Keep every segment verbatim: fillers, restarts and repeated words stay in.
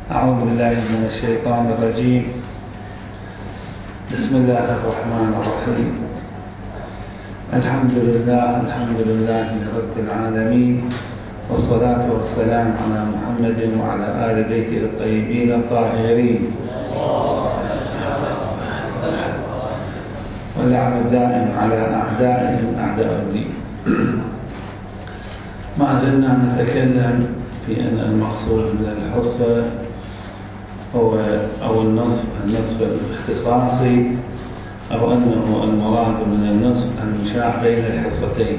أعوذ بالله من الشيطان الرجيم. بسم الله الرحمن الرحيم. الحمد لله الحمد لله رب العالمين، والصلاة والسلام على محمد وعلى آل بيته الطيبين الطاهرين، واللعن الدائم على أعدائهم أعداء الدين. ما زلنا نتكلم في أن المقصود من الحصة هو أو النصف النصف الاختصاصي، أو أنه المراد من النصف المشاع بين الحصتين.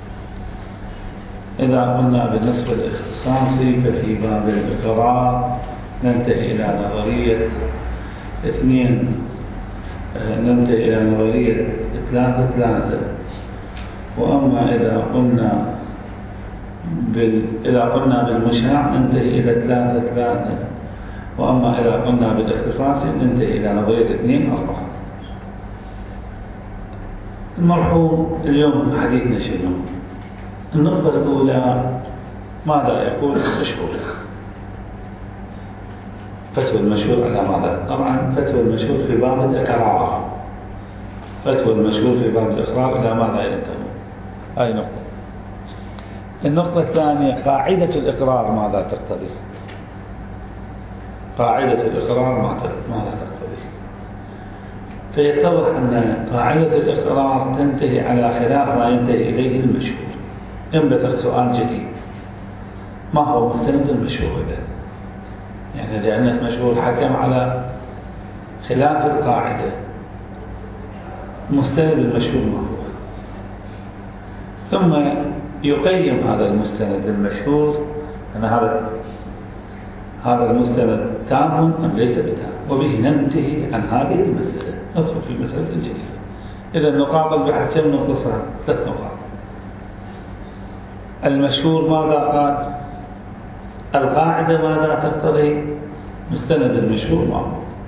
إذا قلنا بالنصف الاختصاصي ففي باب الإقرار ننتهي إلى نظرية اثنين، ننتهي إلى نظرية ثلاثة ثلاثة. وأما إذا قلنا بال... إذا قلنا بالمشاع ننتهي إلى ثلاثة ثلاثة. وأما إذا قلنا بالاختصاص ننتهي إلى نظرية اثنين أربعة. المرحوم اليوم حديثنا شنو؟ النقطة الأولى ماذا يقول المشهور؟ فتوى المشهور على ماذا؟ طبعا فتوى المشهور في باب الإقرار، فتوى المشهور في باب الإقرار إلى ماذا ينتهي؟ هاي نقطة. النقطة الثانية قاعدة الإقرار ماذا تقتضي؟ قاعدة الإقرار ماذا تقتضي؟ فيتضح أن قاعدة الإقرار تنتهي على خلاف ما ينتهي إليه المشهور. ينبثق سؤال جديد: ما هو مستند المشهور إذا؟ يعني لأن المشهور حكم على خلاف القاعدة، مستند المشهور ما هو؟ ثم يقيم هذا المستند المشهور أن هذا هذا المستند تام أم ليس بتام، وبه ننتهي عن هذه المسألة، ندخل في مسألة جديدة. إذا نقاط البحث كم نقطة؟ ثلاث نقاط. المشهور ماذا قال؟ القاعدة ماذا تقتضي؟ مستند المشهور ما هو؟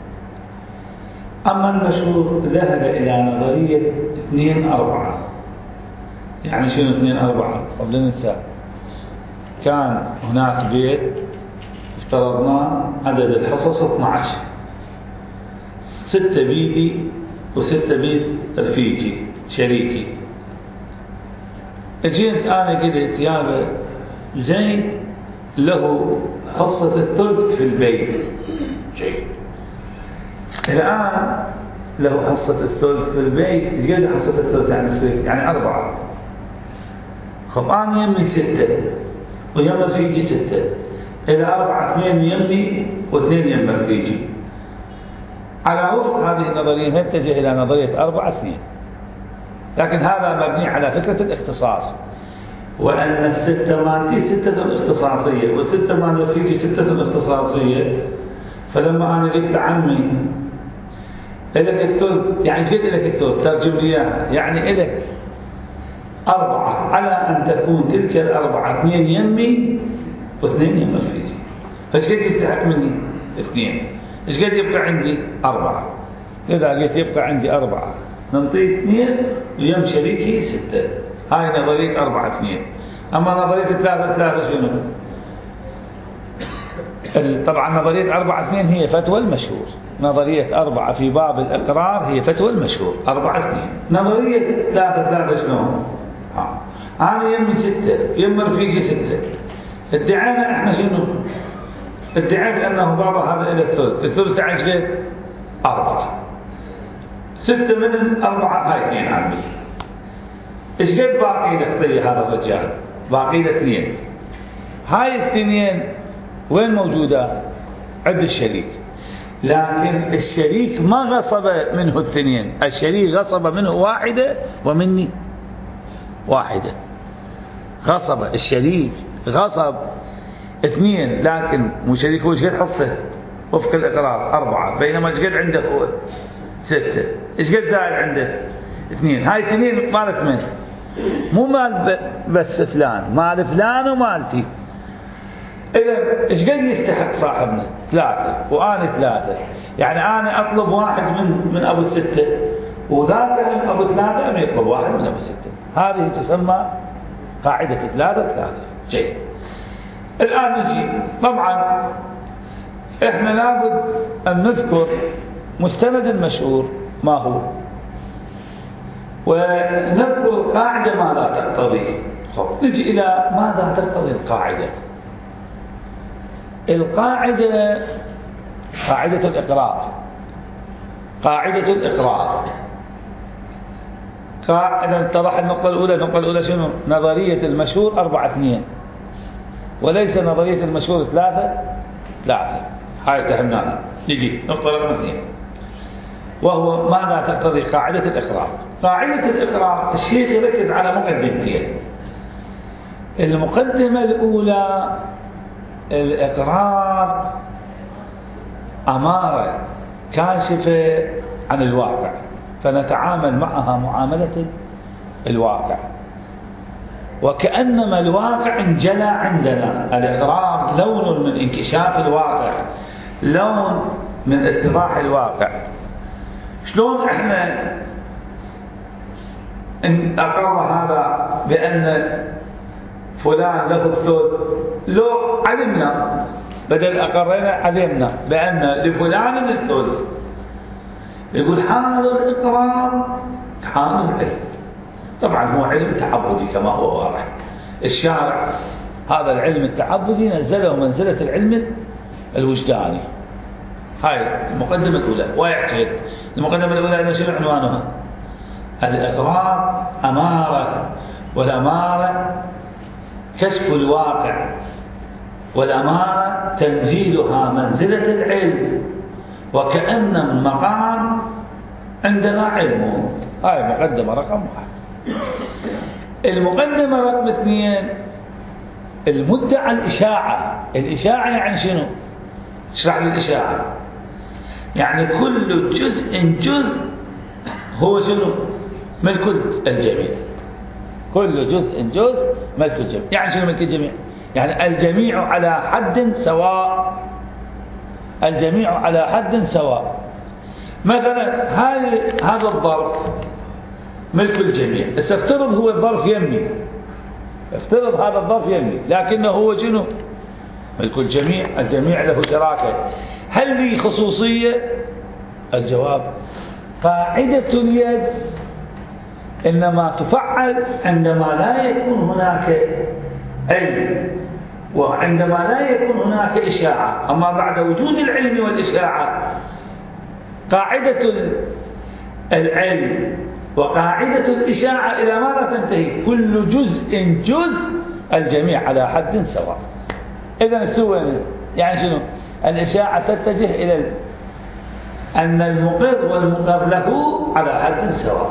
أما المشهور ذهب إلى نظرية اثنين أربعة. يعني شنو اثنين أربعة؟ قبل ننسى، كان هناك بيت افترضنا عدد الحصص اثني عشر، ستة بيدي وستة بيد رفيقي شريكي. اجيت أنا قلت يا زيد له حصة الثلث في البيت، جيد. الآن له حصة الثلث في البيت، ايش قد حصة الثلث يعني؟ يعني أربعة. خب أنا يمي ستة ويم رفيقي ستة، إلى أربعة اثنين يمي واثنين يم رفيقي. على وفق هذه النظرية نتجه إلى نظرية أربعة اثنين، لكن هذا مبني على فكرة الاختصاص، وأن الستة مالتي ستة اختصاصية والستة مال رفيقي ستة اختصاصية. فلما أنا قلت لعمي إلك الثلث، يعني فيت إلك الثلث، ترجم لي إياها، يعني إلك أربعة، على أن تكون تلك الأربعة اثنين يمي واثنين يم رفيقي. فايش قد يستحق مني؟ اثنين. ايش قد يبقى عندي؟ أربعة. إذا قلت يبقى عندي أربعة ننطيه اثنين ويم شريكي ستة. هاي نظرية أربعة اثنين. أما نظرية ثلاثة ثلاثة شنو؟ طبعا نظرية أربعة اثنين هي فتوى المشهور. نظرية أربعة في باب الإقرار هي فتوى المشهور أربعة اثنين. نظرية ثلاثة ثلاثة شنو؟ ها. أنا يمي ستة يم رفيقي ستة. ادعينا احنا شنو؟ ادعيت أنه بابا هذا إلى الثلث، الثلث عايش قد؟ أربعة. ستة من أربعة هاي اثنين عمي. ايش قد باقي لخطية هذا الرجال؟ باقي له اثنين. هاي الاثنين وين موجودة؟ عند الشريك. لكن الشريك ما غصب منه الاثنين، الشريك غصب منه واحدة ومني واحدة. غصب الشريك غصب اثنين، لكن مو شريك هو ايش قد حصته وفق الإقرار؟ أربعة، بينما ايش قد عنده هو؟ ستة. ايش قد زائد عنده؟ اثنين. هاي اثنين مالت من؟ مو مال بس فلان، مال فلان ومالتي. إذا ايش قد يستحق صاحبنا؟ ثلاثة وأنا ثلاثة. يعني أنا أطلب واحد من من أبو الستة، وذاك من أبو ثلاثة أم يطلب واحد من أبو الستة. هذه تسمى قاعدة ثلاثة ثلاثة. جيد. الآن نجي طبعا إحنا لابد أن نذكر مستند المشهور ما هو، ونذكر القاعدة ما لا تقتضي. نجي إلى ماذا تقتضي القاعدة. القاعدة قاعدة الإقرار. قاعدة الإقرار إذا اتضح النقطة الأولى. النقطة الأولى شنو؟ نظرية المشهور أربعة اثنين، وليس نظرية المشهور ثلاثة ثلاثة. هاي فهمناها. نجي نقطة رقم اثنين، وهو ماذا تقتضي قاعدة الإقرار. قاعدة الإقرار الشيخ يركز على مقدمتين. المقدمة الأولى الإقرار أمارة كاشفة عن الواقع، فنتعامل معها معاملة الواقع، وكأنما الواقع انجلى عندنا. الإقرار لون من انكشاف الواقع، لون من اتضاح الواقع. شلون احنا ان اقر هذا بأن فلان له الثلث، لو علمنا بدل أقرنا علمنا بأن لفلان الثلث، يقول هذا الإقرار كامل علم. طبعا هو علم تعبدي كما هو واضح. الشارع هذا العلم التعبدي نزله منزلة العلم الوجداني. هاي المقدمة الأولى. ويحتاج المقدمة الأولى إلى شنو عنوانها؟ الإقرار أمارة، والأمارة كشف الواقع، والأمارة تنزيلها منزلة العلم، وكأن المقام عندنا علم. هاي مقدمة رقم واحد. المقدمة رقم اثنين المدعى الإشاعة. الإشاعة يعني شنو؟ اشرح لي الإشاعة. يعني كل جزء جزء هو شنو؟ ملك الجميع. كل جزء جزء ملك الجميع. يعني شنو ملك الجميع؟ يعني الجميع على حد سواء. الجميع على حد سواء. مثلا هذا الظرف ملك الجميع. افترض هو الظرف يمي، افترض هذا الظرف يمي، لكنه هو شنو؟ ملك الجميع. الجميع له شراكة. هل لي خصوصية؟ الجواب قاعدة اليد إنما تفعل عندما لا يكون هناك علم، وعندما لا يكون هناك إشاعة. أما بعد وجود العلم والإشاعة قاعدة العلم وقاعدة الإشاعة إلى ماذا تنتهي؟ كل جزء جزء الجميع على حد سواء. إذن السوى يعني شنو؟ الإشاعة تتجه إلى أن المقر والمقر له على حد سواء.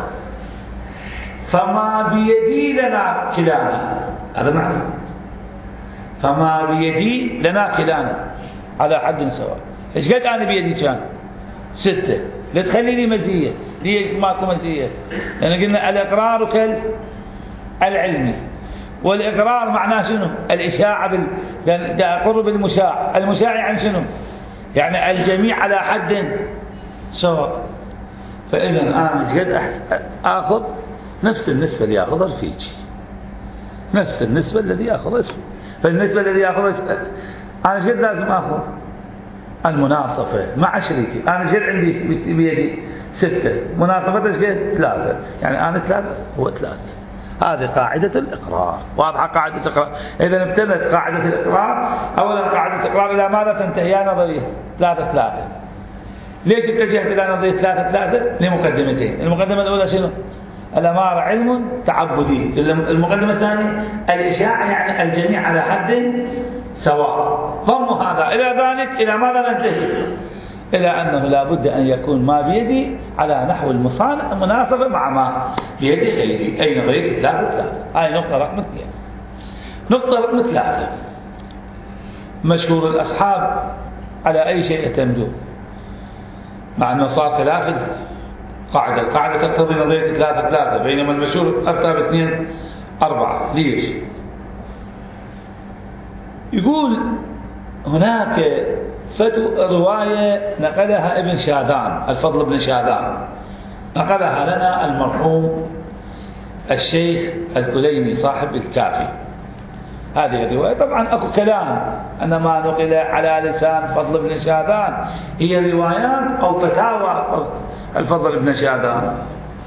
فما بيدي لنا كلانا، هذا معنى فما بيدي لنا كلانا على حد سواء. ايش قد أنا بيدي كان؟ ستة. لا تخلي لي مزية. ليش ماكو مزية؟ لأن قلنا الإقرار كالعلمي، والإقرار معناه شنو؟ الإشاعة بال... أقر بالمشاع. المشاع يعني شنو؟ يعني الجميع على حد سواء. فإذا أنا ايش قد آخذ؟ نفس النسبة اللي يأخذها الفيجي، نفس النسبة الذي يأخذها. فالنسبة الذي يأخذها أنا ايش قد لازم آخذ؟ المناصفة مع شريكي. أنا ايش قد عندي بيدي؟ ستة. مناصفة ايش قد؟ ثلاثة. يعني أنا ثلاثة هو ثلاثة. هذه قاعدة الإقرار. واضحة قاعدة الإقرار. إذا ابتدت قاعدة الإقرار، أولا قاعدة الإقرار إلى ماذا تنتهي؟ يا نظرية ثلاثة ثلاثة. ليش اتجهت إلى نظرية ثلاثة ثلاثة؟ لمقدمتين. المقدمة الأولى شنو؟ الأمارة علم تعبدي. المقدمة الثانية الإشاعة يعني الجميع على حد سواء. ضم هذا إلى ذلك إلى ماذا ننتهي؟ إلى أنه لا بد أن يكون ما بيدي على نحو المناسبة مع ما بيد غيري. أي نظرية ثلاثة ثلاثة. هاي نقطة رقم اثنين. نقطة رقم ثلاثة مشهور الأصحاب على أي شيء يعتمدون، مع أنه صار ثلاثة قاعدة. القاعدة تقتضي نظرية ثلاثة ثلاثة، بينما المشهور أكثر باثنين أربعة. ليش؟ يقول هناك فتوى رواية نقلها ابن شاذان، الفضل بن شاذان، نقلها لنا المرحوم الشيخ الكليني صاحب الكافي. هذه الرواية طبعا أكو كلام أن ما نقل على لسان فضل بن شاذان هي روايات أو فتاوى الفضل بن شاذان.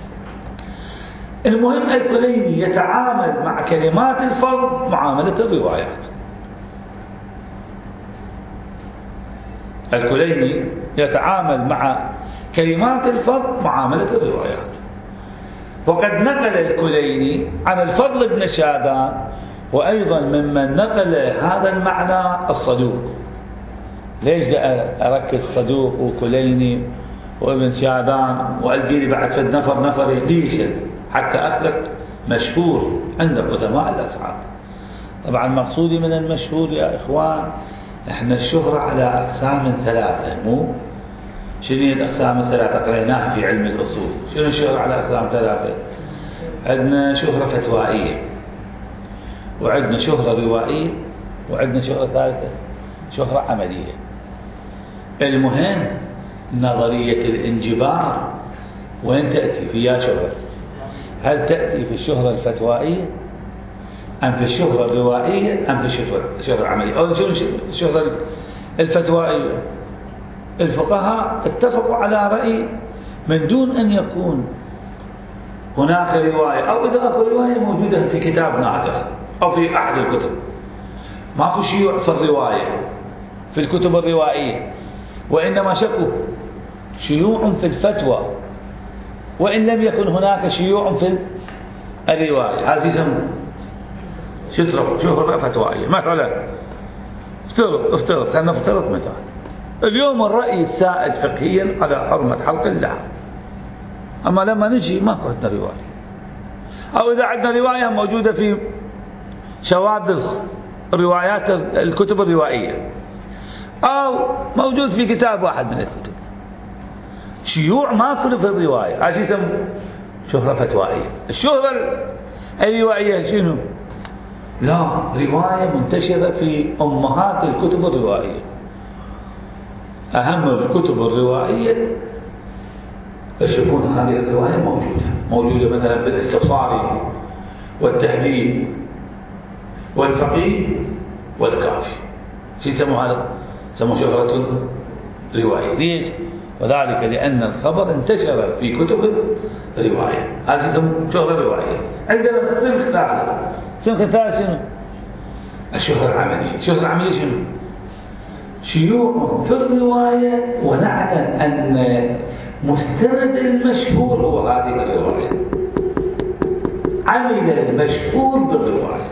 المهم الكليني يتعامل مع كلمات الفضل معاملة الروايات. الكليني يتعامل مع كلمات الفضل معاملة الروايات. وقد نقل الكليني عن الفضل بن شاذان وأيضا ممن نقل هذا المعنى الصدوق. ليش أركز صدوق وكليني وابن شاذان وألقي لي بعد فد نفر نفر ليش؟ حتى أخلق مشهور عند قدماء الأصحاب. طبعا مقصودي من المشهور يا إخوان إحنا الشهرة على أقسام ثلاثة، مو شنو الأقسام الثلاثة قريناها في علم الأصول. شنو الشهرة على أقسام ثلاثة؟ عندنا شهرة فتوائية، وعندنا شهرة روائية، وعندنا شهرة ثالثة شهرة عملية. المهم نظرية الانجبار وين تأتي فيها شهرة؟ هل تأتي في الشهرة الفتوائية أم في الشهرة الروائية أم في الشهرة العملية؟ أو شنو الشهرة الفتوائية؟ الفقهاء اتفقوا على رأي من دون أن يكون هناك رواية أو إذا أكو رواية موجودة في كتاب نادر أو في أحد الكتب، ماكو شيوع في الرواية في الكتب الروائية، وإنما شكوا شيوع في الفتوى وإن لم يكن هناك شيوع في الرواية. هذه يسمى شترة شهرة فتوائية. مثلا افترض افترض خلينا نفترض مثلا اليوم الرأي السائد فقهيا على حرمة حلق اللحم، أما لما نجي ما عندنا رواية، أو إذا عندنا رواية موجودة في شواذ روايات الكتب الروائية أو موجود في كتاب واحد من الكتب، شيوع ما كله في الرواية، هذا يسمى شهرة فتوائية. الشهرة الروائية شنو؟ لا، رواية منتشرة في أمهات الكتب الروائية. أهم الكتب الروائية تشوفون هذه الرواية موجودة موجودة مثلا في الاستبصاري والتهذيب والفقيه والكافي. شو يسموا هذا؟ يسموا شهرة رواية. ليش؟ وذلك لأن الخبر انتشر في كتب الرواية، هذا يسمى شهرة رواية. عندنا الصنف الثالث. الصنف الثالث شنو؟ الشهرة العملية. الشهرة العملية شنو؟ شيوع في الرواية ونعلم أن مستند المشهور هو هذه الرواية، عمل المشهور بالرواية.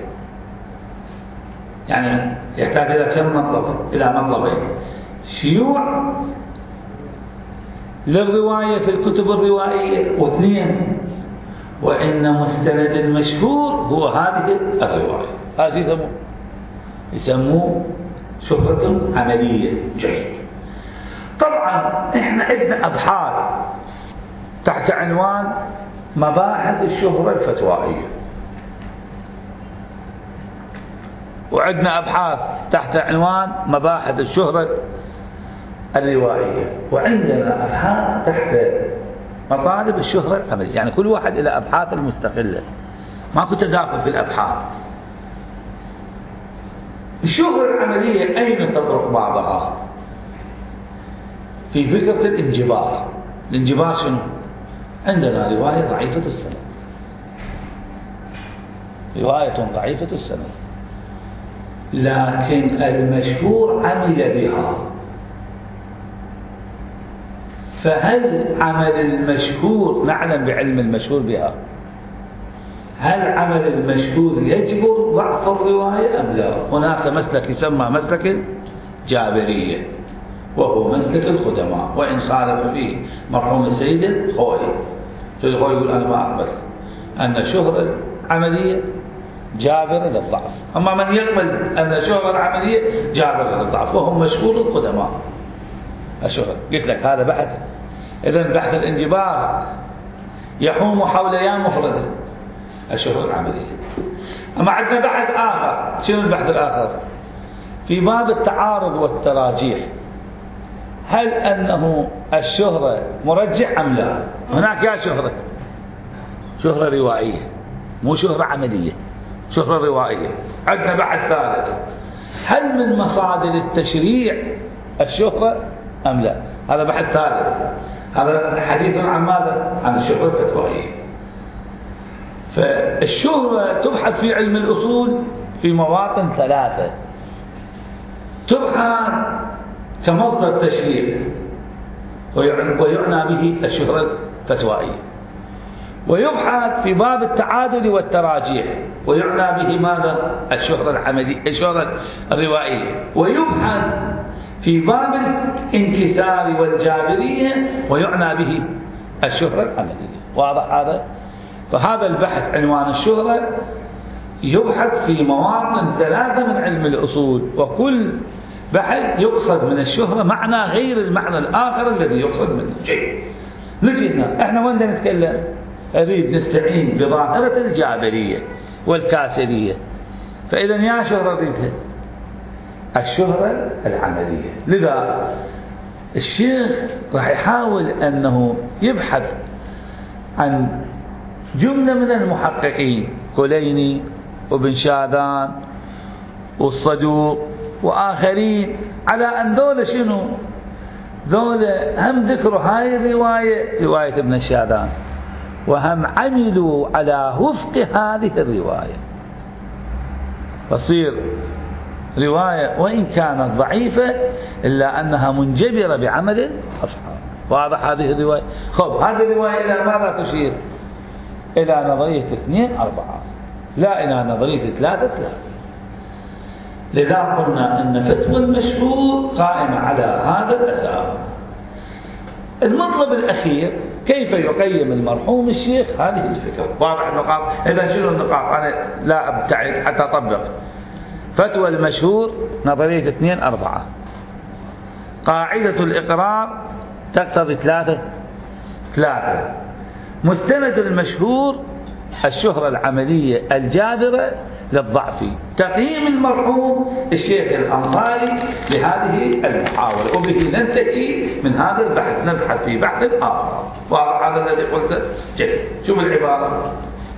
يعني يحتاج إلى كم مطلب؟ إلى مطلبين: شيوع للرواية في الكتب الروائية، واثنين وإن مستند المشهور هو هذه الرواية. هذه يسموه يسموه شهرة عملية. جيد. طبعا احنا عندنا أبحاث تحت عنوان مباحث الشهرة الفتوائية، وعندنا أبحاث تحت عنوان مباحث الشهرة الروائية، وعندنا أبحاث تحت مطالب الشهرة العملية. يعني كل واحد إلى أبحاث المستقلة، ماكو تداخل في الأبحاث. الشهرة العملية أين تطرق بعضها؟ في فكرة الانجبار. الانجبار شنو؟ عندنا رواية ضعيفة السند، رواية ضعيفة السند لكن المشهور عمل بها، فهل عمل المشهور، نعلم بعلم المشهور بها، هل عمل المشهور يجبر ضعف الرواية أم لا؟ هناك مسلك يسمى مسلك الجابرية، وهو مسلك الخدماء، وإن خالف فيه مرحوم السيد الخوئي. الخوئي يقول أنا ما أقبل أن الشهرة العملية جابرة للضعف، أما من يقبل أن الشهرة العملية جابرة للضعف وهم مشهور القدماء الشهرة. قلت لك هذا بحث. إذن بحث الانجبار يحوم حول يا مفردة الشهرة العملية. أما عندنا بحث آخر. شنو البحث الآخر؟ في باب التعارض والتراجيح، هل أنه الشهرة مرجح أم لا؟ هناك يا شهرة شهرة روائية، مو شهرة عملية، شهرة روائية. عندنا بحث ثالث، هل من مصادر التشريع الشهرة أم لا؟ هذا بحث ثالث. هذا حديث عن ماذا؟ عن الشهرة الفتوائية. فالشهرة تبحث في علم الأصول في مواطن ثلاثة. تبحث كمصدر تشريع ويعنى به الشهرة الفتوائية، ويبحث في باب التعادل والتراجيح ويعنى به ماذا؟ الشهرة العملية، الشهرة الروائية، ويبحث في باب الانكسار والجابرية ويعنى به الشهرة العملية. واضح هذا؟ فهذا البحث عنوان الشهرة يبحث في مواطن ثلاثة من علم الأصول، وكل بحث يقصد من الشهرة معنى غير المعنى الآخر الذي يقصد منه. جيد، نجي هنا احنا وين نتكلم؟ أريد نستعين بظاهرة الجابرية والكاسرية. فإذا يا شهرة رديتها الشهرة العملية. لذا الشيخ راح يحاول أنه يبحث عن جملة من المحققين، كليني وابن شاذان والصدوق وآخرين، على أن ذول شنو؟ ذول هم ذكروا هاي الرواية، رواية ابن شاذان، وهم عملوا على وفق هذه الرواية، فصير رواية وإن كانت ضعيفة إلا أنها منجبرة بعمل الأصحاب. واضح هذه الرواية؟ خب هذه الرواية إلى ماذا تشير؟ إلى نظرية اثنين أربعة، لا إلى نظرية ثلاثة ثلاثة. لذا قلنا أن فتوى المشهور قائمة على هذا الأساس. المطلب الأخير كيف يقيم المرحوم الشيخ هذه الفكرة. واضح النقاط؟ إذا شنو النقاط؟ أنا لا أبتعد حتى أطبق. فتوى المشهور نظرية اثنين أربعة، قاعدة الإقرار تقتضي ثلاثة ثلاثة، مستند المشهور الشهرة العملية الجابرة للضعف. تقييم المرحوم الشيخ الأنصاري لهذه المحاولة، وبه ننتهي من هذا البحث، نبحث في بحث آخر. واضح هذا الذي قلته؟ جيد، شوف العبارة.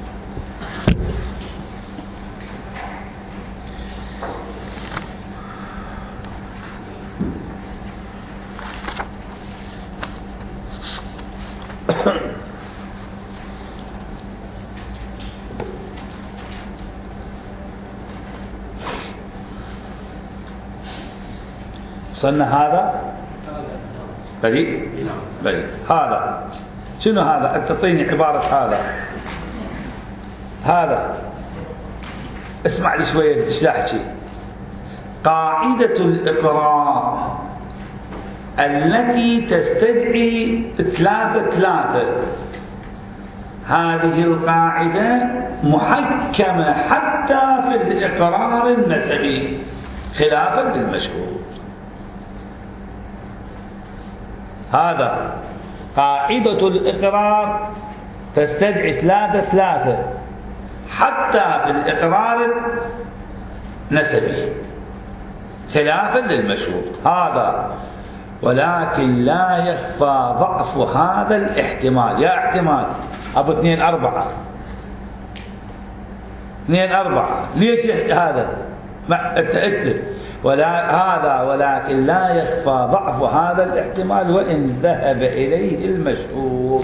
صنع هذا بريء بريء. هذا شنو هذا؟ أنت تعطيني عبارة هذا هذا اسمع لي شوية ايش احكي. قاعدة الإقرار التي تستدعي ثلاثة ثلاثة، هذه القاعدة محكمة حتى في الإقرار النسبي خلافا للمشهور. هذا قاعدة الإقرار تستدعي ثلاثة ثلاثة حتى في الإقرار النسبي خلافا للمشهور. هذا ولكن لا يخفى ضعف هذا الاحتمال. يا احتمال أبو اثنين أربعة اثنين أربعة ليش هذا؟ ما أنت ولا هذا ولكن لا يخفى ضعف هذا الاحتمال وإن ذهب إليه المشهور،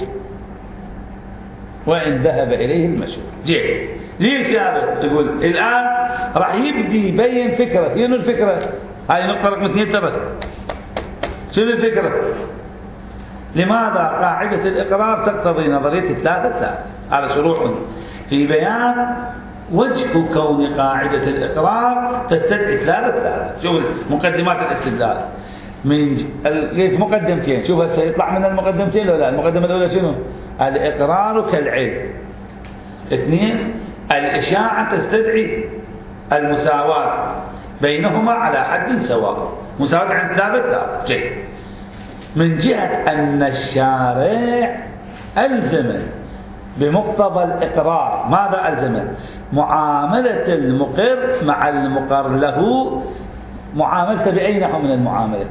وإن ذهب إليه المشهور. جيد، ليش هذا؟ تقول الآن راح يبدي يبين فكرة. شنو الفكرة؟ هاي نقطة رقم اثنين تبت. شنو الفكرة؟ لماذا قاعدة الإقرار تقتضي نظرية ثلاثة ثلاثة؟ هذا شروح في بيان وجه كون قاعدة الإقرار تستدعي ثلاثة ثلاثة. شوف مقدمات الاستدلال من لقيت مقدمتين. شوف هسه يطلع من المقدمتين ولا لا؟ المقدمة الأولى شنو؟ الإقرار كالعلم. اثنين، الإشاعة تستدعي المساواة بينهما على حد سواء، مساواة عند ثلاثة ثلاثة. جيد، من جهة أن الشارع ألزم بمقتضى الإقرار. ماذا ألزم؟ معاملة المقر مع المقر له، معاملته بأي نوع من المعاملة؟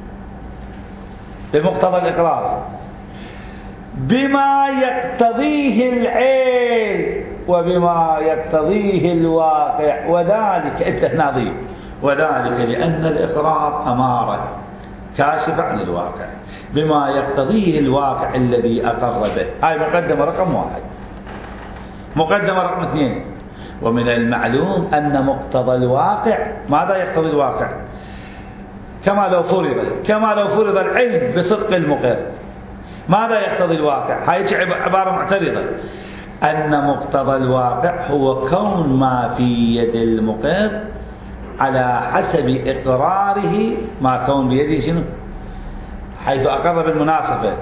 بمقتضى الإقرار، بما يقتضيه العين وبما يقتضيه الواقع. وذلك انت ناظر وذلك لأن الإقرار أمارة كاشفة عن الواقع بما يقتضيه الواقع الذي أقر به. هاي مقدمة رقم واحد. مقدمة رقم اثنين: ومن المعلوم أن مقتضى الواقع ماذا يقتضي الواقع؟ كما لو فرض كما لو فرض العلم بصدق المقر، ماذا يقتضي الواقع؟ هاي عبارة معترضة. أن مقتضى الواقع هو كون ما في يد المقر على حسب إقراره ما كون بيده شنو؟ حيث أقر بالمناسبة،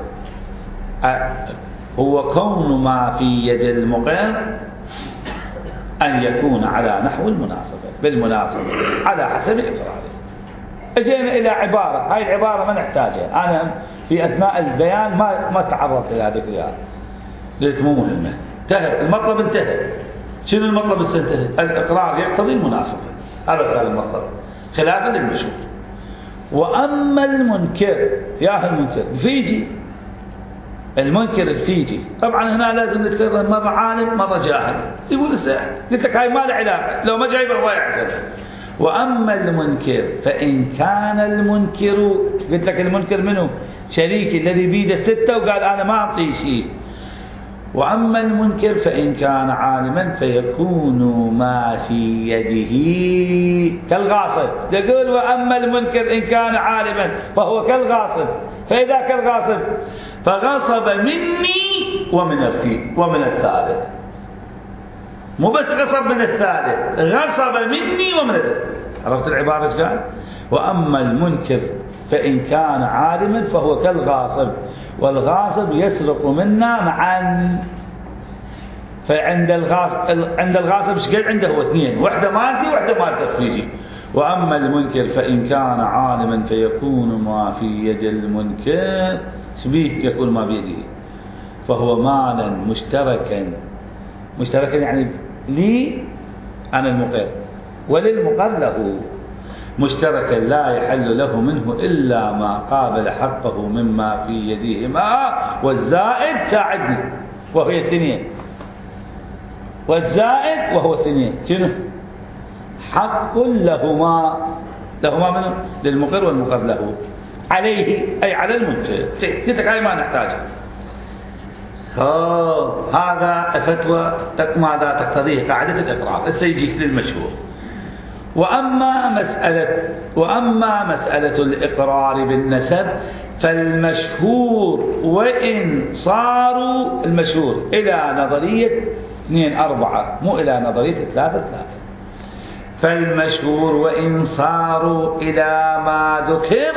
هو كون ما في يد المقر أن يكون على نحو المناسبة بالمناسبة على حسب إقراره. أجينا إلى عبارة، هاي العبارة ما نحتاجها، أنا في أثناء البيان ما ما تعرضت إلى ذكرها لأنها مو مهمة. انتهى المطلب، انتهى. شنو المطلب السنتهي؟ الإقرار يقتضي المناسبة، هذا كان المطلب خلافا للمشهور. وأما المنكر، يا المنكر فيجي المنكر الفيجي، طبعا هنا لازم نتكرر مرة عالم مرة جاهل، يقول الساحر، قلت لك هاي ما له علاقة، لو ما جايب الله يعتذر. وأما المنكر فإن كان المنكر، قلت لك المنكر منه شريك الذي بيده ستة وقال أنا ما أعطيه شيء. وأما المنكر فإن كان عالما فيكون ما في يده كالغاصب. يقول وأما المنكر إن كان عالما فهو كالغاصب، فإذا كالغاصب فغصب مني ومن ومن الثالث، مو بس غصب من الثالث، غصب مني ومن الثالث. عرفت العبارة ايش قال؟ وأما المنكر فإن كان عالما فهو كالغاصب، والغاصب يسرق منا معا. فعند الغاصب عند الغاصب ايش قال عنده؟ هو اثنين، واحدة مالتي واحدة مالته فيجي. وأما المنكر فإن كان عالما فيكون ما في يد المنكر شبيه يكون ما بيده، فهو مالا مشتركا، مشتركا يعني لي أنا المقر وللمقر له، مشتركا لا يحل له منه إلا ما قابل حقه مما في يديهما، والزائد ساعدني وهي اثنين، والزائد وهو اثنين شنو؟ حق لهما، لهما منه للمقر والمقر له، عليه أي على المنكر. قلت هاي ما نحتاجها. هذا فتوى ماذا تقتضيه قاعدة الإقرار. السيجيك للمشهور. وأما مسألة وأما مسألة الإقرار بالنسب فالمشهور وإن صاروا المشهور إلى نظرية اثنين أربعة، مو إلى نظرية ثلاثة ثلاثة. فالمشهور وإن صاروا إلى ما ذكر،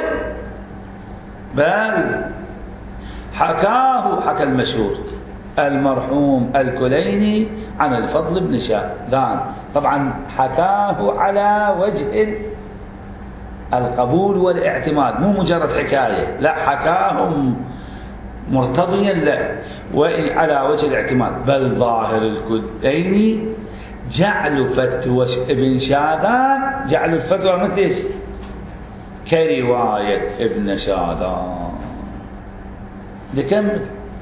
بل حكاه حكى المشهور المرحوم الكليني عن الفضل بن شاذان، طبعا حكاه على وجه القبول والاعتماد، مو مجرد حكاية، لا حكاه مرتضيا له وعلى وجه الاعتماد. بل ظاهر الكليني جعل فتوى ابن شاذان، جعل الفتوى مثل ايش؟ كرواية ابن شاذان. نكمل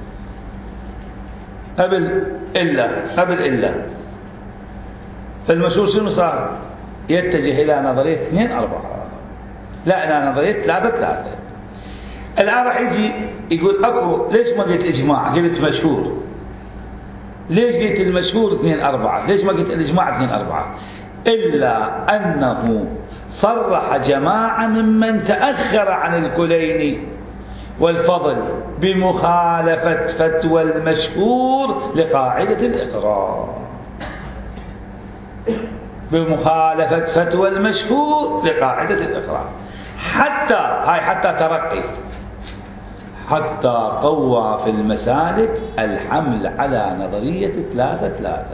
قبل إلا قبل إلا فالمشهور شنو صار؟ يتجه إلى نظرية اثنين أربعة، لا إلى نظرية ثلاثة ثلاثة. الآن راح يجي يقول أكو، ليش ما قلت إجماع؟ قلت مشهور. ليش قلت المشهور اثنين أربعة؟ ليش ما قلت الإجماع اثنين أربعة؟ إلا أنه صرح جماعة ممن تأخر عن الكليني والفضل بمخالفة فتوى المشهور لقاعدة الإقرار، بمخالفة فتوى المشهور لقاعدة الإقرار، حتى هاي حتى ترقي، حتى قوى في المسالك الحمل على نظرية ثلاثة ثلاثة،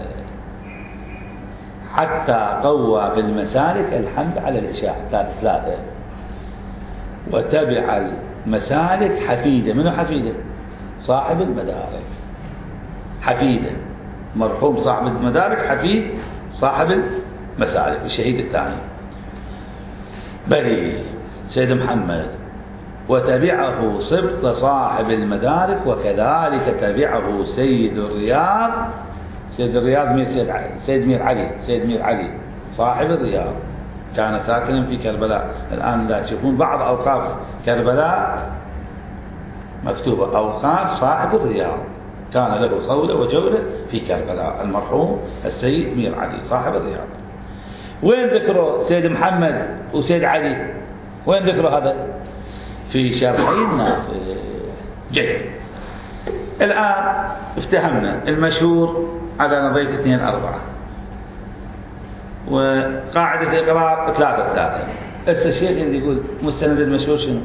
حتى قوى في المسالك الحمل على الإشاعة ثلاثة ثلاثة، وتبع المسالك حفيدة. منو حفيدة؟ صاحب المدارك، حفيدة مرحوم صاحب المدارك، حفيد صاحب المسالك الشهيد الثاني بلي سيد محمد. وتبعه سبط صاحب المدارك، وكذلك تبعه سيد الرياض. سيد الرياض مير سيد علي، سيد مير علي، سيد مير علي صاحب الرياض كان ساكنا في كربلاء. الآن لا تشوفون بعض أوقاف كربلاء مكتوبة أوقاف صاحب الرياض، كان له صولة وجولة في كربلاء المرحوم السيد مير علي صاحب الرياض. وين ذكروا سيد محمد وسيد علي؟ وين ذكروا هذا؟ في شرحين. جيد. الآن افتهمنا المشهور على نظرية اثنين أربعة، وقاعدة الإقرار ثلاثة ثلاثة. هسه الشيخ يقول مستند المشهور شنو؟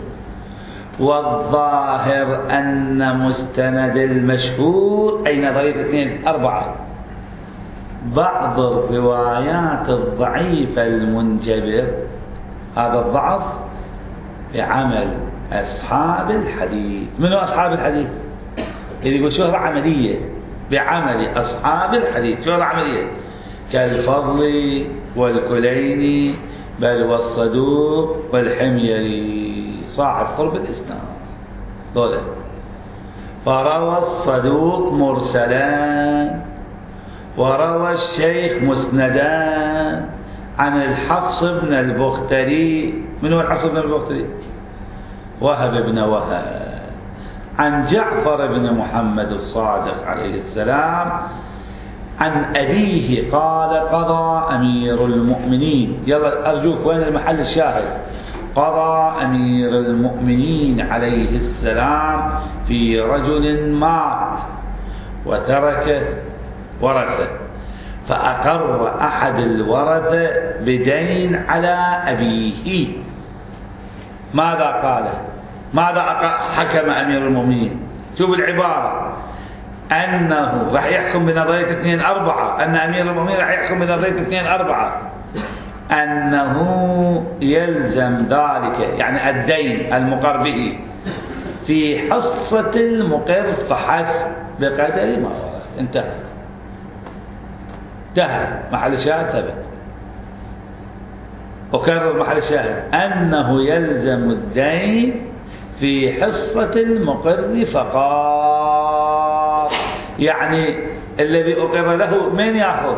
والظاهر أن مستند المشهور أي نظرية اثنين أربعة بعض الروايات الضعيفة المنجبر، هذا الضعف بعمل أصحاب الحديث. من هو أصحاب الحديث؟ اللي يقول شهرة عملية بعمل أصحاب الحديث، شهرة عملية كالفضل والكليني بل والصدوق والحميري صاحب قرب الإسلام دولة. فروى الصدوق مرسلان، وروى الشيخ مسندان عن الحفص بن البختري. من هو الحفص بن البختري؟ وهب بن وهب. عن جعفر بن محمد الصادق عليه السلام عن أبيه قال قضى أمير المؤمنين. يلا أرجوك وين المحل الشاهد؟ قضى أمير المؤمنين عليه السلام في رجل مات وترك ورثة، فأقر أحد الورثة بدين على أبيه. ماذا قال؟ ماذا حكم أمير المؤمنين؟ شوف العبارة، أنه راح يحكم بنظرية اثنين أربعة، أن أمير المؤمنين راح يحكم بنظرية اثنين أربعة أنه يلزم ذلك يعني الدين المقر به في حصة المقر فحسب بقدر ما ورث. انتهى انتهى محل الشاهد ثبت. أكرر محل الشاهد أنه يلزم الدين في حصة المقر فقط، يعني الذي أقر له من يأخذ؟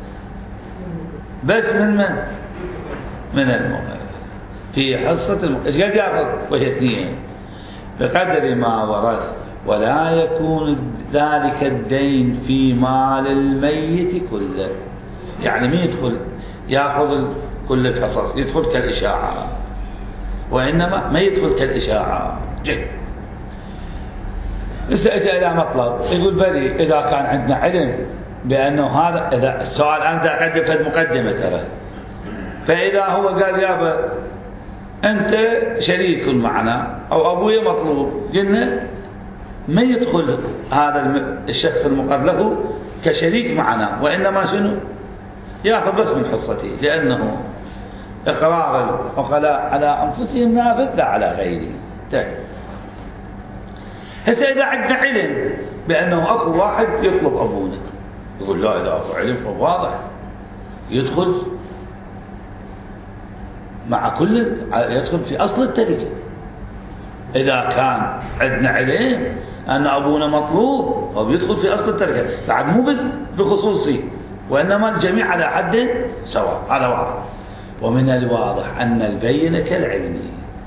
بس من من؟ من المقر في حصة المقر. ايش قد يأخذ؟ وهي اثنين بقدر ما ورث، ولا يكون ذلك الدين في مال الميت كله. يعني ما يدخل يأخذ كل الحصص، يدخل كالإشاعة، وإنما ما يدخل كالإشاعة. جيد. إذا أجى إلى مطلب يقول بلي إذا كان عندنا علم بأنه هذا، إذا السؤال أنت قدمت المقدمة ترى، فإذا هو قال يابا أنت شريك معنا أو أبوي مطلوب، قلنا ما يدخل هذا الشخص المقر له كشريك معنا، وإنما شنو؟ يأخذ بس من حصته، لأنه إقرار العقلاء على أنفسهم نافذ لا على غيره. طيب هسه إذا عندنا علم بأنه أكو واحد يطلب أبونا، يقول لا إذا أكو علم فواضح يدخل مع كل، يدخل في أصل التركة. إذا كان عندنا علم أن أبونا مطلوب فبيدخل في أصل التركة، بعد مو بخصوصي، وإنما الجميع على حد سواء. هذا واحد. ومن الواضح أن البينة كالعلم،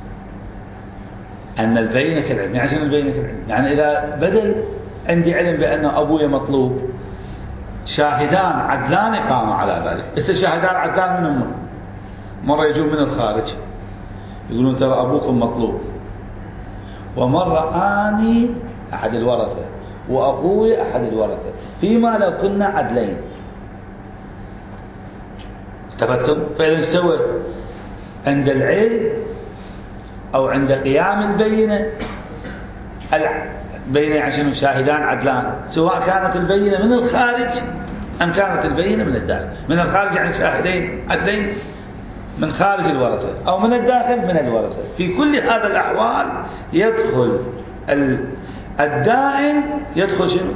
أن البينة كالعلم. يعني شنو البينة كالعلم؟ يعني إذا بدل عندي علم بأن أبوي مطلوب، شاهدان عدلان قاموا على ذلك. إذا شاهدان عدلان منهم مرة يجون من الخارج يقولون ترى أبوكم مطلوب، ومرة آني أحد الورثة وأخوي أحد الورثة، فيما لو كنا عدلين. استفدتم؟ فإذا استوى عند العلم أو عند قيام البينة، البينة عشان شاهدان عدلان، سواء كانت البينة من الخارج أم كانت البينة من الداخل. من الخارج يعني شاهدين عدلين من خارج الورثة، أو من الداخل من الورثة. في كل هذا الأحوال يدخل الدائن، يدخل شنو؟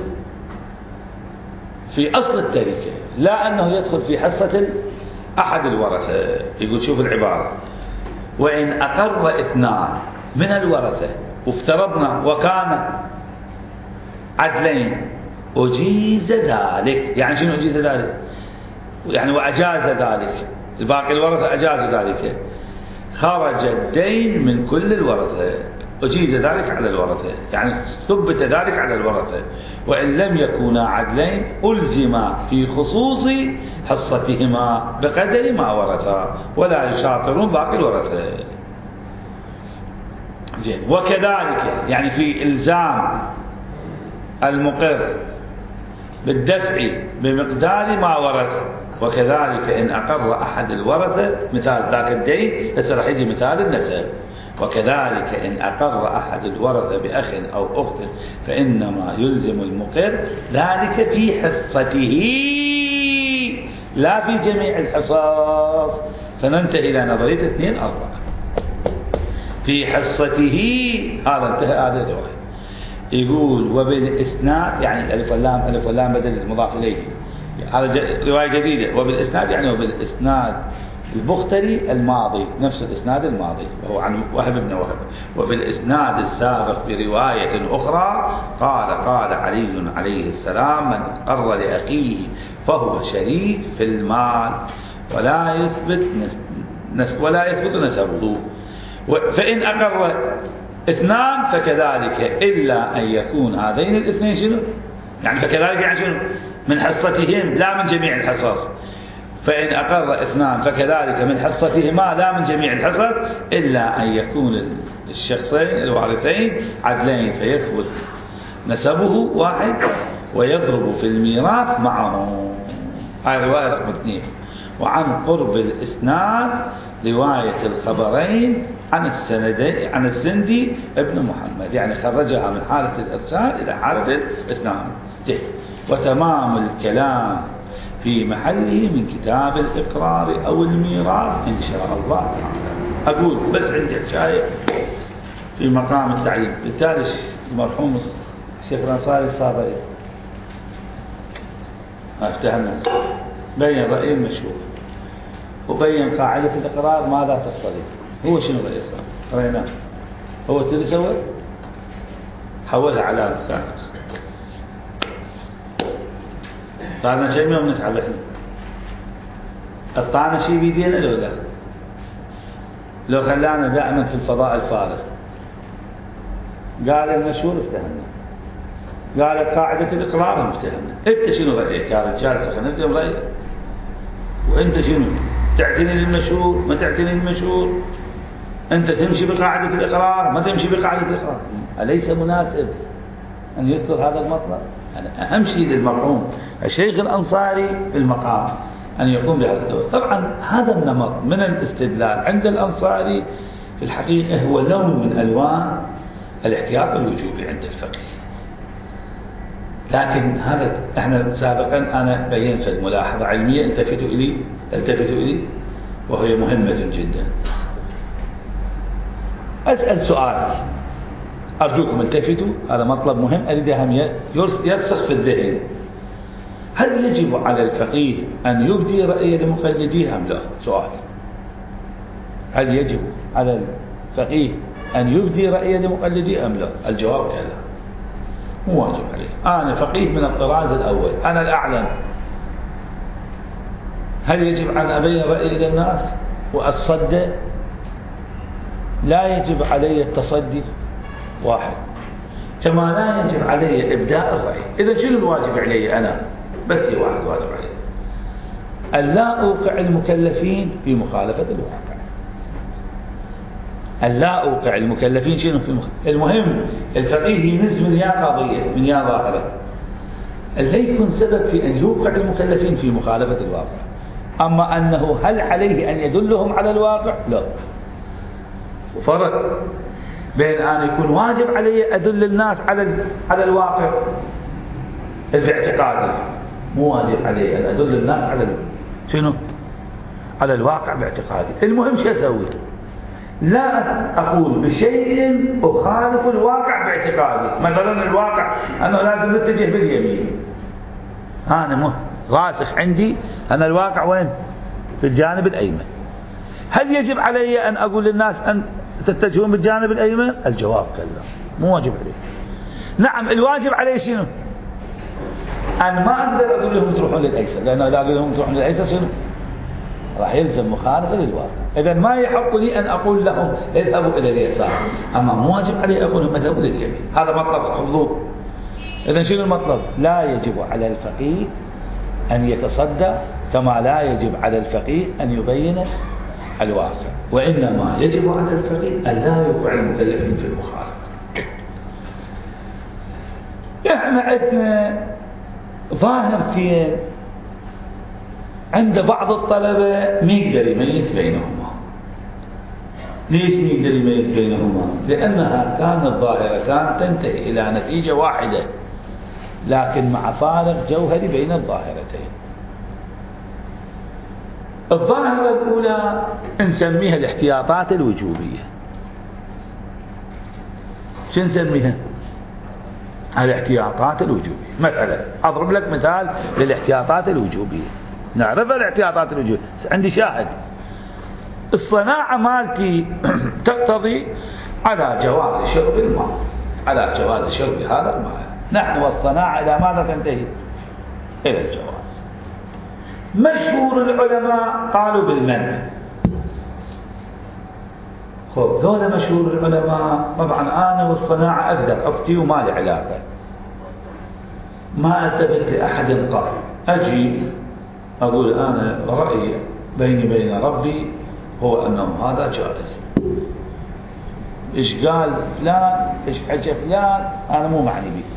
في أصل التركة، لا أنه يدخل في حصة أحد الورثة. يقول شوف العبارة، وإن أقر اثنان من الورثة وافترضنا وكان عدلين أجيز ذلك. يعني شنو أجيز ذلك؟ يعني وأجاز ذلك، الباقي الورثة أجازوا ذلك، خرج الدين من كل الورثة، أجيز ذلك على الورثة، يعني ثبت ذلك على الورثة، وإن لم يكونا عدلين ألزما في خصوص حصتهما بقدر ما ورثا ولا يشاطرون باقي الورثة. زين. وكذلك يعني في إلزام المقر بالدفع بمقدار ما ورث، وكذلك إن أقر أحد الورثة مثال ذاك الدين، هسه راح يجي مثال النسب، وكذلك إن أقر أحد الورثة بأخ أو أخت فإنما يلزم المقر ذلك في حصته لا في جميع الحصص. فننتهي إلى نظرية اثنين أربعة في حصته. هذا انتهى هذا الرواية. يقول وبالإسناد، يعني الألف واللام ألف واللام بدل المضاف إليه، هذا رواية جديدة. وبالإسناد يعني وبالإسناد البختري الماضي، نفس الإسناد الماضي وهو عن وهب بن وهب. وبالإسناد السابق برواية أخرى قال قال علي عليه السلام من قر لأخيه فهو شريك في المال ولا يثبت نسب ولا يثبت نسبه. فإن أقر اثنان فكذلك إلا أن يكون هذين الاثنين شنو؟ يعني فكذلك يعني شنو؟ من حصتهم لا من جميع الحصص. فإن أقر اثنان فكذلك من حصتهما لا من جميع الحصص إلا أن يكون الشخصين الوارثين عدلين فيثبت نسبه واحد ويضرب في الميراث معه. هاي رواية رقم اثنين. وعن قرب الإسناد رواية الخبرين عن السندي عن السندي ابن محمد، يعني خرجها من حالة الإرسال إلى حالة الإسناد. وتمام الكلام في محله من كتاب الإقرار أو الميراث إن شاء الله تعالى. أقول بس عندي حكاية في مقام التعليم. بالتالي المرحوم الشيخ الأنصاري الصابري افتهمنا بين رأي المشهور وبين قاعدة الإقرار ماذا تقتضي. هو شنو رأيه؟ قريناه هو تدري سوى حولها على مكان قالنا شيء ما بنتعب احنا. قطعنا شيء بيدينا لو لا، لو خلانا دائما في الفضاء الفارغ. قال المشهور افتهمنا، قالت قاعدة الإقرار افتهمنا. انت شنو رأيك يا رجال؟ خلينا نفهم رأيك. وانت شنو؟ تعتني للمشهور ما تعتني للمشهور؟ انت تمشي بقاعدة الإقرار ما تمشي بقاعدة الإقرار؟ أليس مناسب أن يذكر هذا المطلب؟ أهم شيء للمرحوم الشيخ الأنصاري في المقام أن يقوم بهذا الدور. طبعا هذا النمط من الاستدلال عند الأنصاري في الحقيقة هو لون من ألوان الاحتياط الوجوبي عند الفقيه. لكن هذا احنا سابقا أنا بينت في الملاحظة علمية التفتوا إلي التفتوا إلي وهي مهمة جدا. أسأل سؤال أرجوكم التفتوا، هذا مطلب مهم أريد أهم يرسخ في الذهن. هل يجب على الفقيه أن يبدي رأي لمقلديه أم لا؟ سؤال. هل يجب على الفقيه أن يبدي رأي لمقلديه أم لا؟ الجواب لا، مو واجب عليه. أنا فقيه من الطراز الأول، أنا الأعلم. هل يجب أن أبين رأيي إلى الناس وأتصدى؟ لا يجب علي التصدي واحد، كما لا يجب علي إبداء الرأي. إذا شنو الواجب علي أنا؟ بس هي واحد واجب علي، أن لا أوقع المكلفين في مخالفة الواقع. أن لا أوقع المكلفين شنو في مخالفة. المهم الفقيه ينز من يا قضية من يا ظاهرة، لا يكون سبب في أن يوقع المكلفين في مخالفة الواقع. أما أنه هل عليه أن يدلهم على الواقع؟ لا. وفرق بين أن يكون واجب علي أدل الناس على على الواقع باعتقادي، مو واجب علي أن أدل الناس على شنو؟ على الواقع باعتقادي. المهم شو أسوي؟ لا أقول بشيء أخالف الواقع باعتقادي. مثلا الواقع أنه لازم نتجه باليمين، أنا مو راسخ عندي أن الواقع وين؟ في الجانب الأيمن. هل يجب علي أن أقول للناس أن تتجهون بالجانب الأيمن؟ الجواب كلا، مو واجب عليه. نعم الواجب عليه شنو؟ أن ما أقدر أقول لهم تروحون للأيسر، لأن لا أقول لهم تروحون للأيسر شنو؟ راح يلزم مخالفة للواقع. إذا ما يحق لي أن أقول لهم اذهبوا إلى اليسار، أما مو واجب علي أقول لهم اذهبوا إلى اليمين. هذا مطلب حفظوه. إذا شنو المطلب؟ لا يجب على الفقيه أن يتصدى، كما لا يجب على الفقيه أن يبين الواقع، وإنما يجب على الفقيه أن لا يوقع المكلفين في المخالفة. إحنا عندنا ظاهرتين عند بعض الطلبة ما يقدر يميز بينهما. ليش ما يقدر يميز بينهما؟ لأنها كانت ظاهرتان تنتهي إلى نتيجة واحدة، لكن مع فارق جوهري بين الظاهرتين. الظاهرة الأولى نسميها الاحتياطات الوجوبية. شو نسميها؟ الاحتياطات الوجوبية. مثلا أضرب لك مثال للاحتياطات الوجوبية، نعرف الاحتياطات الوجوبية. عندي شاهد، الصناعة مالتي تقتضي على جواز شرب الماء، على جواز شرب هذا الماء. نحن والصناعة إلى ماذا تنتهي؟ إلى الجواز. مشهور العلماء قالوا بالمنع. خب ذولا مشهور العلماء، طبعا أنا والصناعة أقدر أفتي وما لي علاقة، ما التفت لأحد قال. أجي أقول أنا رأيي بيني بين ربي هو أنه هذا جائز. إيش قال فلان، إيش حكى فلان، أنا مو معني به.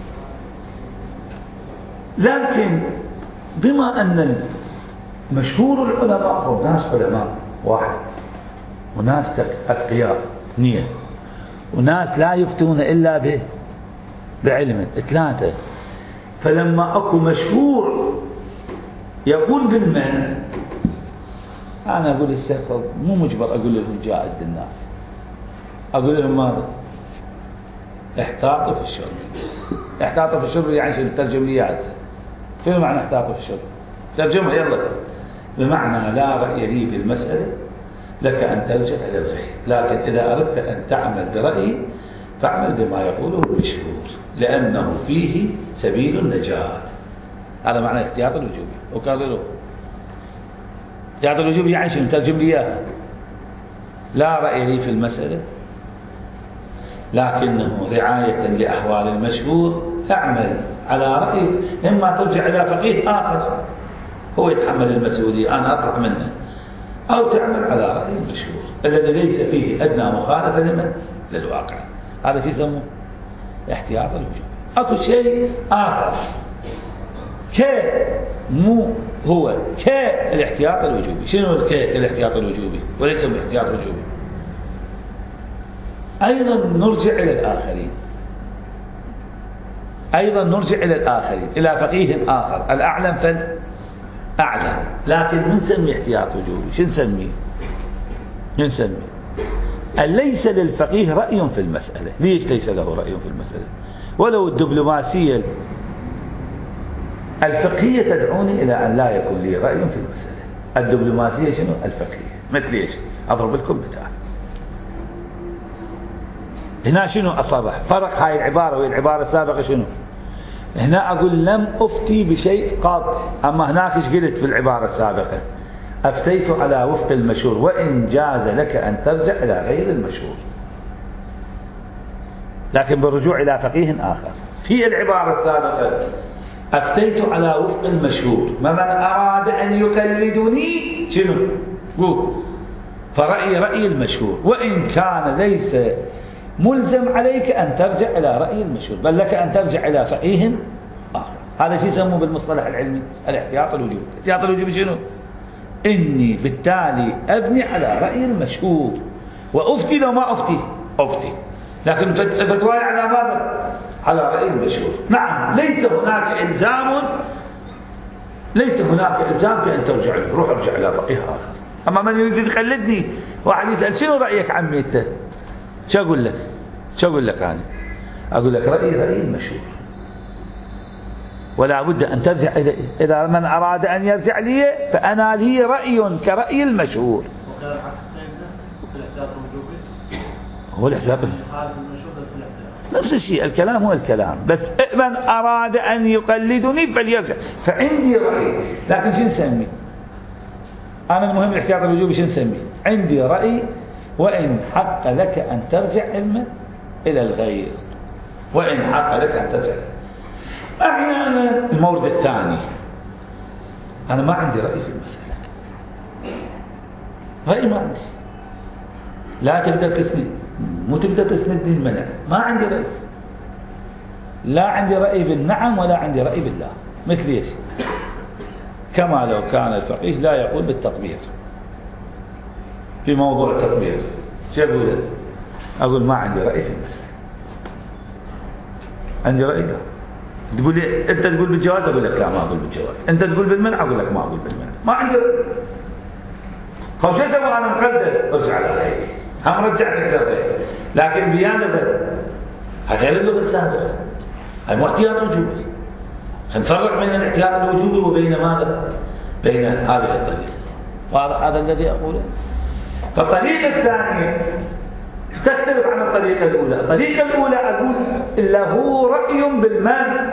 لكن بما أن مشهور العلماء هم ناس علماء واحد، وناس أتقياء اثنين، وناس لا يفتون إلا به بعلم ثلاثة، فلما أكو مشهور يقول بالمنع، أنا أقول السفر مو مجبر أقول لهم جائز للناس، أقول لهم ماذا؟ احتاطوا في الشرب. احتاطوا في الشرب يعني شو؟ ترجم لي يا شو معنى احتاطوا في الشرب؟ ترجمها يلا. بمعنى لا رأي لي في المسألة لك أن ترجع إلى الغير، لكن إذا أردت أن تعمل برأيي فاعمل بما يقوله المشهور، لأنه فيه سبيل النجاة. هذا معنى احتياط الوجوبي. وقالوا احتياط الوجوبي يعني شو؟ ترجم لي إياها. لا رأي لي في المسألة لكنه رعاية لأحوال المشهور اعمل على رأيك، إما ترجع إلى فقيه آخر هو يتحمل المسؤولية أنا أطلع منه، أو تعمل على رأي المشهور الذي ليس فيه أدنى مخالفة لمن؟ للواقع. هذا شيء يسموه احتياط الوجوب. أكو شيء آخر ك مو هو ك الاحتياط الوجوبي. شنو الك الاحتياط الوجوبي وليس الاحتياط الوجوبي؟ أيضا نرجع إلى الآخرين، أيضا نرجع إلى الآخرين، إلى فقيه آخر الأعلم فالأعلم، لكن من نسمي احتياط وجوبي؟ شو نسميه؟ نسميه ليس للفقيه رأي في المسألة. ليش ليس له رأي في المسألة؟ ولو الدبلوماسية الفقهية تدعوني إلى أن لا يكون لي رأي في المسألة. الدبلوماسية شنو؟ الفقهية. مثل إيش؟ أضرب لكم مثال. هنا شنو أصرح؟ فرق هاي العبارة والعبارة السابقة شنو؟ هنا أقول لم أفتي بشيء قاطع، أما هناك إيش قلت في العبارة السابقة؟ أفتيت على وفق المشهور وإن جاز لك أن ترجع إلى غير المشهور، لكن بالرجوع إلى فقيه آخر. في العبارة السابقة أفتيت على وفق المشهور، ومن أراد أن يقلدني شنو؟ قول فرأي رأي المشهور، وإن كان ليس ملزم عليك أن ترجع إلى رأي المشهور، بل لك أن ترجع إلى فقيه آخر. هذا شيء يسموه بالمصطلح العلمي الاحتياط الوجوبي. الاحتياط الوجوبي شنو؟ إني بالتالي أبني على رأي المشهور وأفتي لو ما أفتي أفتي، لكن فتواي على ماذا؟ على رأي المشهور. نعم ليس هناك إلزام، ليس هناك إلزام في أن ترجع له، روح ارجع إلى فقيه آخر. أما من يريد يقلدني واحد يسأل شنو رأيك عمي أنت؟ شو أقول لك؟ شو أقول لك أنا؟ أقول لك رأيي رأي المشهور، ولا بد أن ترجع إلى، إذا من أراد أن يرجع لي فأنا لي رأي كرأي المشهور. هو الاحتياط نفس الشيء، الكلام هو الكلام، بس من أراد أن يقلدني فليرجع، فعندي رأي، لكن شو نسمي؟ أنا المهم الاحتياط الوجوبي شو نسميه؟ عندي رأي وإن حق لك أن ترجع علما إلى الغير، وإن حق لك أن ترجع. أحيانا المورد الثاني أنا ما عندي رأي في المسألة، رأي ما عندي، لا تقدر تسند، مو تقدر تسند لي المنع، ما عندي رأي، لا عندي رأي بالنعم ولا عندي رأي بالله. مثل ايش؟ كما لو كان الفقيه لا يقول بالتطبيق في موضوع التطبيق، شو أقول؟ أقول ما عندي رأي في المسألة، عندي رأي لا. تقول لي أنت تقول بالجواز، أقول لك لا ما أقول بالجواز. أنت تقول بالمنع، أقول لك ما أقول بالمنع، ما عندي رأي. خو شو أسوي أنا؟ مقدر ارجع على غيري، هم رجعتك لغيري، لكن بيانة هذا غير اللغة السابقة، هاي مو احتياط وجوبي. نفرق بين الاحتياط الوجوبي وبين ماذا؟ بين هذه الطريقة. واضح هذا الذي أقوله؟ فالطريقة الثانية تختلف عن الطريقة الأولى. الطريقة الأولى أقول له رأي بالمال،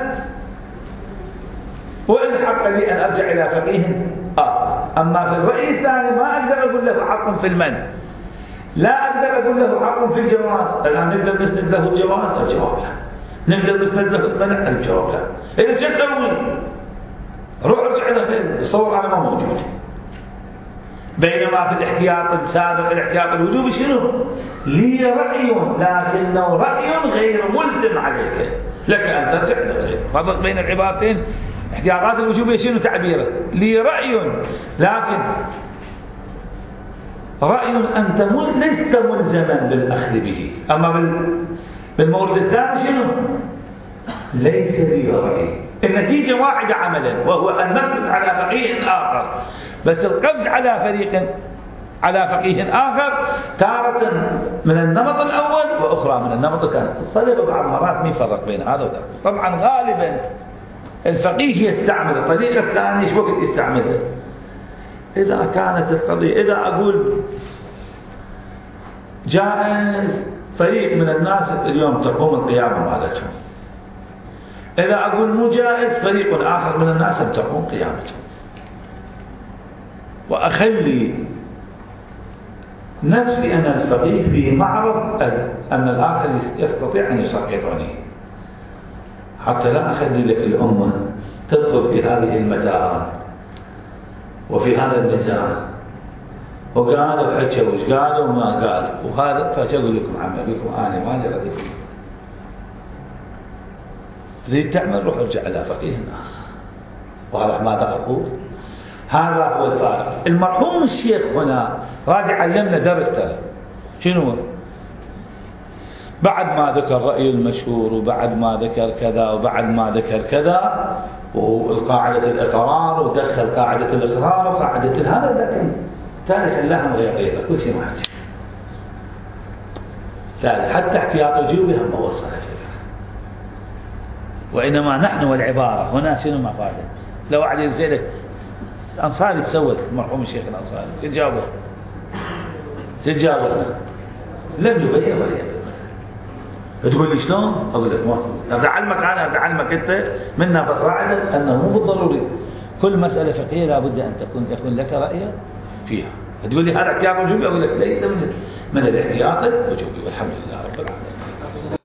وإن حق لي أن أرجع إلى فقيه آخر. أما في الرأي الثاني ما أقدر أقول له حق في المنع، لا أقدر أقول له حق في الجواز. الآن نقدر نسند له الجواز؟ الجواب لا. نقدر نسند له المنع؟ الجواب لا. إذا شو تسوي؟ روح ارجع إلى فين؟ تصور أنا ما موجود. بينما في الاحتياط السابق الاحتياط الوجوبي شنو؟ لي رأي لكنه رأي غير ملزم عليك، لك أن ترجع إلى غيره. فرق بين العبارتين. احتياطات الوجوبية شنو تعبيره؟ لي رأي لكن رأي أنت لست ملزما بالأخذ به. أما بالمورد الثاني شنو؟ ليس لي رأي، النتيجة واحدة عملا، وهو أن نقفز على فقيه آخر. بس القفز على فريق على فقيه آخر تارة من النمط الأول وأخرى من النمط الثاني. الطريقة بعض المرات مين فرق بين هذا وذاك. طبعا غالبا الفقيه يستعمل الطريقة الثانية. ايش وقت يستعملها؟ إذا كانت القضية، إذا أقول جائز فريق من الناس اليوم تقوم القيامة مالتهم، إذا أقول مو جائز فريق آخر من الناس تقوم قيامتهم، وأخلي نفسي أنا الفقيه في معرض أن الآخر يستطيع أن يسقطني، حتى لا أخلي لك الأمة تدخل في هذه المتاهات وفي هذا النزاع، وقالوا حكوا وش قالوا وما قالوا وهذا. فأقول لكم عمل لكم أنا ما لي رأي فيه. تريد تعمل روح ارجع إلى فقيه آخر. وهذا ماذا أقول؟ هذا هو الفارق. المرحوم الشيخ هنا راجع علمنا درس ترى. شنو؟ بعد ما ذكر رأي المشهور وبعد ما ذكر كذا وبعد ما ذكر كذا والقاعدة الإقرار ودخل قاعدة الإقرار وقاعدة هذا، لكن ثاني خلاهم غير غيره كل شيء ما حصل. لا حتى احتياط وجوبي هم وصلت الفكرة. وإنما نحن والعبارة هنا شنو ما فاده. لو واحد يسألك الأنصاري تسوت مرحوم الشيخ الأنصاري تجاوب تجاوب لم يبين ولا يبين. تقول لي شلون؟ أقول لك ما أبدأ علمك أنا أبدأ علمك أنت منا فصاعدا أنه مو بالضروري كل مسألة فقهية لابد أن تكون يكون لك رأي فيها. تقول لي هذا احتياط وجوبي، أقول لك ليس من من الاحتياط الوجوبي. والحمد لله رب العالمين.